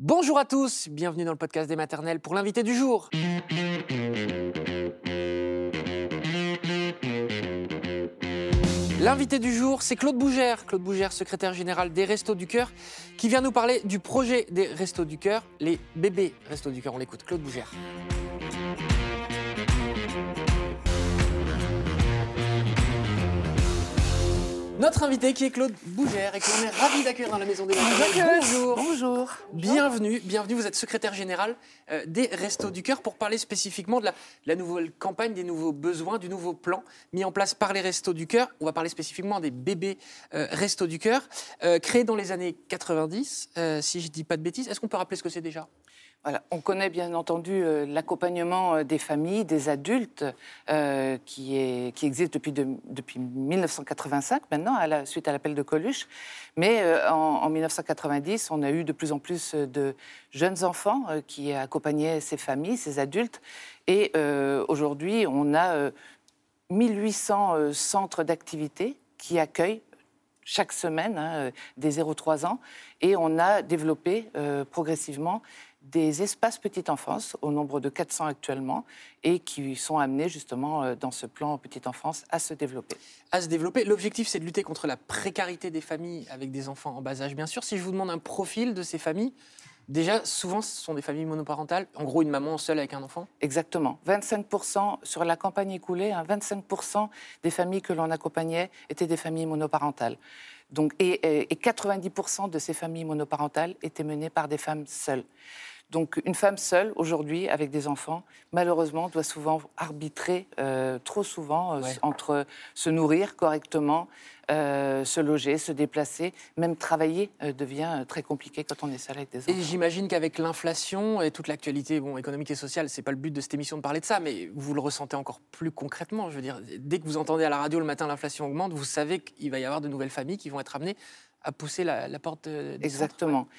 Bonjour à tous, bienvenue dans le podcast des maternelles pour l'invité du jour. L'invité du jour, c'est Claude Bougère. Claude Bougère, secrétaire général des Restos du Cœur, qui vient nous parler du projet des Restos du Cœur, les bébés Restos du Cœur. On l'écoute, Claude Bougère. Notre invité qui est Claude Bougère et que l'on est ravi d'accueillir dans la maison des maternelles. Bonjour. Bonjour. Bienvenue, vous êtes secrétaire général des Restos du Cœur pour parler spécifiquement de la nouvelle campagne, des nouveaux besoins, du nouveau plan mis en place par les Restos du Cœur. On va parler spécifiquement des bébés Restos du Cœur, créés dans les années 90, si je ne dis pas de bêtises. Est-ce qu'on peut rappeler ce que c'est déjà ? Voilà. On connaît bien entendu l'accompagnement des familles, des adultes, qui existe depuis 1985 maintenant, suite à l'appel de Coluche. Mais en 1990, on a eu de plus en plus de jeunes enfants qui accompagnaient ces familles, ces adultes. Et aujourd'hui, on a 1800 centres d'activité qui accueillent chaque semaine des 0-3 ans. Et on a développé progressivement des espaces petite enfance, au nombre de 400 actuellement, et qui sont amenés justement dans ce plan petite enfance à se développer. L'objectif, c'est de lutter contre la précarité des familles avec des enfants en bas âge, bien sûr. Si je vous demande un profil de ces familles, déjà, souvent, ce sont des familles monoparentales, en gros une maman seule avec un enfant. Exactement. 25% sur la campagne écoulée, 25% des familles que l'on accompagnait étaient des familles monoparentales. Donc, et 90% de ces familles monoparentales étaient menées par des femmes seules. Donc une femme seule, aujourd'hui, avec des enfants, malheureusement, doit souvent arbitrer, trop souvent, entre se nourrir correctement, se loger, se déplacer, même travailler devient très compliqué quand on est seul avec des enfants. Et j'imagine qu'avec l'inflation et toute l'actualité économique et sociale, c'est pas le but de cette émission de parler de ça, mais vous le ressentez encore plus concrètement. Je veux dire, dès que vous entendez à la radio le matin l'inflation augmente, vous savez qu'il va y avoir de nouvelles familles qui vont être amenées à pousser la porte des Exactement. centres.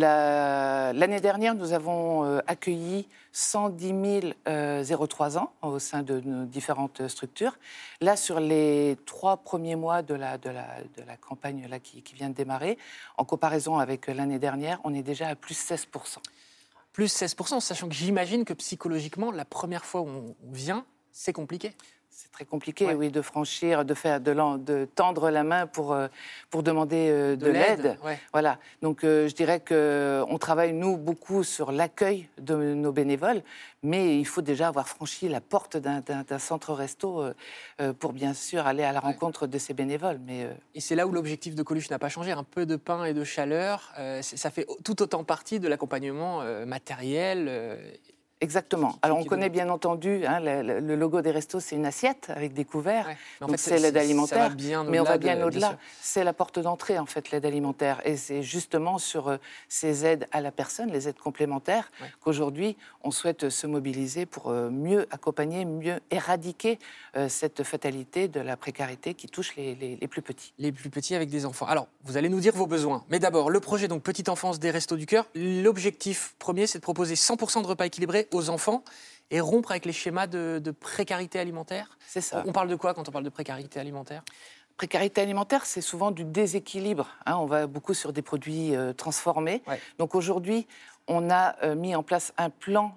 L'année dernière, nous avons accueilli 110 000 0-3 ans au sein de nos différentes structures. Là, sur les 3 premiers mois de la campagne là, qui vient de démarrer, en comparaison avec l'année dernière, on est déjà à plus 16%. Plus 16%, sachant que j'imagine que psychologiquement, la première fois où on vient, c'est compliqué. C'est très compliqué, oui, de franchir, de tendre la main pour demander de l'aide. Ouais. Voilà. Donc, je dirais qu'on travaille, nous, beaucoup sur l'accueil de nos bénévoles, mais il faut déjà avoir franchi la porte d'un centre resto pour, bien sûr, aller à la rencontre de ces bénévoles. Et c'est là où l'objectif de Coluche n'a pas changé. Un peu de pain et de chaleur, ça fait tout autant partie de l'accompagnement matériel. Exactement. Alors, on connaît bien entendu, le logo des restos, c'est une assiette avec des couverts. Ouais. Donc, en fait, c'est l'aide alimentaire. Mais on va bien au-delà. Bien c'est la porte d'entrée, en fait, l'aide alimentaire. Et c'est justement sur ces aides à la personne, les aides complémentaires, qu'aujourd'hui, on souhaite se mobiliser pour mieux accompagner, mieux éradiquer cette fatalité de la précarité qui touche les plus petits. Les plus petits avec des enfants. Alors, vous allez nous dire vos besoins. Mais d'abord, le projet donc Petite Enfance des Restos du Cœur. L'objectif premier, c'est de proposer 100% de repas équilibrés aux enfants et rompre avec les schémas de précarité alimentaire. C'est ça. On parle de quoi quand on parle de précarité alimentaire ? Précarité alimentaire, c'est souvent du déséquilibre. On va beaucoup sur des produits transformés. Ouais. Donc aujourd'hui, on a mis en place un plan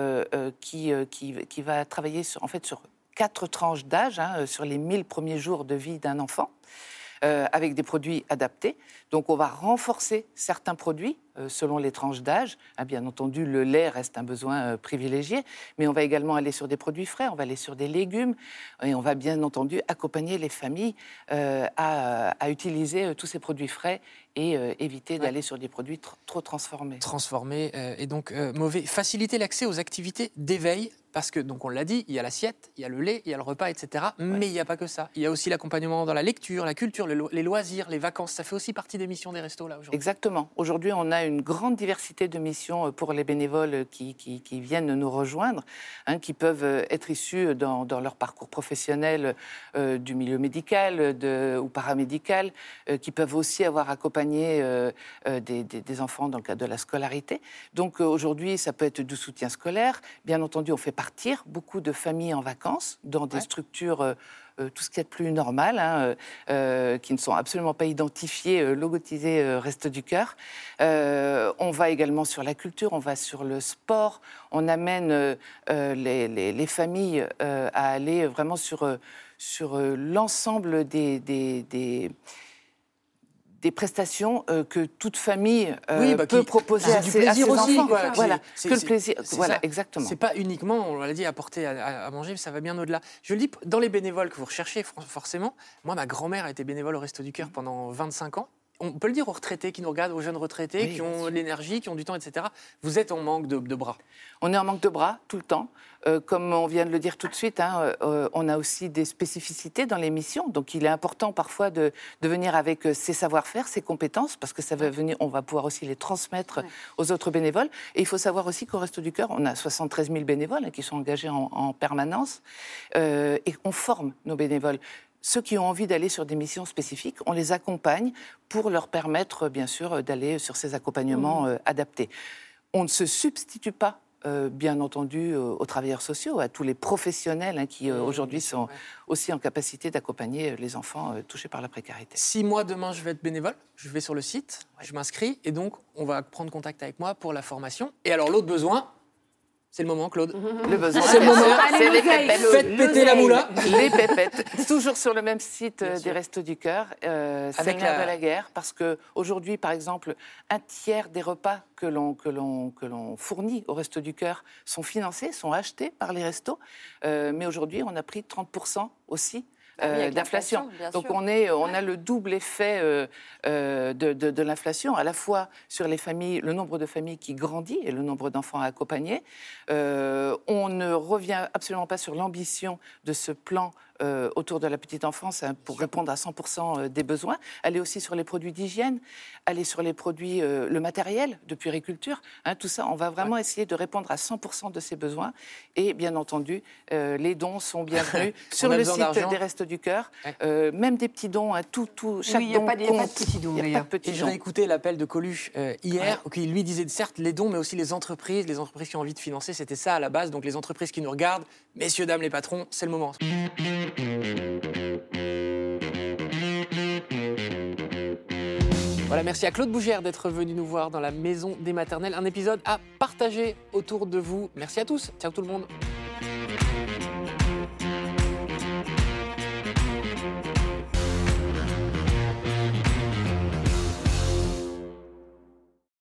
qui va travailler sur 4 tranches d'âge, sur les 1000 premiers jours de vie d'un enfant, avec des produits adaptés. Donc on va renforcer certains produits selon les tranches d'âge. Bien entendu, le lait reste un besoin privilégié, mais on va également aller sur des produits frais, on va aller sur des légumes, et on va bien entendu accompagner les familles à utiliser tous ces produits frais et éviter d'aller sur des produits trop transformés. Transformés et donc mauvais. Faciliter l'accès aux activités d'éveil, parce que, donc on l'a dit, il y a l'assiette, il y a le lait, il y a le repas, etc. Mais il n'y a pas que ça. Il y a aussi l'accompagnement dans la lecture, la culture, les loisirs, les vacances. Ça fait aussi partie des missions des restos, là, aujourd'hui. Exactement. Aujourd'hui, on a une grande diversité de missions pour les bénévoles qui viennent nous rejoindre, qui peuvent être issus dans leur parcours professionnel du milieu médical ou paramédical, qui peuvent aussi avoir accompagné des enfants dans le cadre de la scolarité. Donc aujourd'hui, ça peut être du soutien scolaire. Bien entendu, on fait partir, beaucoup de familles en vacances, dans des structures, tout ce qu'il y a de plus normal, qui ne sont absolument pas identifiées, logotisées Restos du Cœur. On va également sur la culture, on va sur le sport, on amène les familles à aller vraiment sur l'ensemble des prestations que toute famille peut proposer à ses enfants. Voilà, que le plaisir. Voilà, exactement. C'est pas uniquement, on l'a dit, apporter à manger, ça va bien au-delà. Je le dis, dans les bénévoles que vous recherchez, forcément, moi, ma grand-mère a été bénévole au Restos du Cœur pendant 25 ans. On peut le dire aux retraités qui nous regardent, aux jeunes retraités qui ont l'énergie, qui ont du temps, etc. Vous êtes en manque de bras. On est en manque de bras tout le temps. Comme on vient de le dire tout de suite, on a aussi des spécificités dans les missions. Donc il est important parfois de venir avec ses savoir-faire, ses compétences, parce que ça va venir, on va pouvoir aussi les transmettre aux autres bénévoles. Et il faut savoir aussi qu'au Restos du Cœur, on a 73 000 bénévoles qui sont engagés en permanence. Et on forme nos bénévoles. Ceux qui ont envie d'aller sur des missions spécifiques, on les accompagne pour leur permettre, bien sûr, d'aller sur ces accompagnements adaptés. On ne se substitue pas, bien entendu, aux travailleurs sociaux, à tous les professionnels qui, aujourd'hui, sont aussi en capacité d'accompagner les enfants touchés par la précarité. Si moi, demain, je vais être bénévole, je vais sur le site, je m'inscris, et donc, on va prendre contact avec moi pour la formation. Et alors, l'autre besoin... C'est le moment, Claude. Le besoin. C'est le moment. C'est les pépettes. Faites péter la moula. Les pépettes. Toujours sur le même site des Restos du Cœur, c'est l'air de la guerre, parce qu'aujourd'hui, par exemple, un tiers des repas que l'on fournit aux Restos du Cœur sont financés, sont achetés par les restos. Mais aujourd'hui, on a pris 30% aussi. D'inflation. Donc on a le double effet de l'inflation, à la fois sur les familles, le nombre de familles qui grandit et le nombre d'enfants à accompagner. On ne revient absolument pas sur l'ambition de ce plan autour de la petite enfance pour répondre à 100% des besoins. Aller aussi sur les produits d'hygiène, aller sur les produits, le matériel de puériculture. Tout ça, on va vraiment essayer de répondre à 100% de ces besoins. Et bien entendu, les dons sont bienvenus sur le site des Restos du Cœur. Même des petits dons, chaque don compte. Il n'y a pas de petits dons. Et j'ai écouté l'appel de Coluche hier, qui lui disait certes les dons, mais aussi les entreprises qui ont envie de financer. C'était ça à la base. Donc les entreprises qui nous regardent, messieurs, dames, les patrons, c'est le moment. Voilà, merci à Claude Bougère d'être venu nous voir dans la Maison des Maternelles. Un épisode à partager autour de vous. Merci à tous. Ciao tout le monde.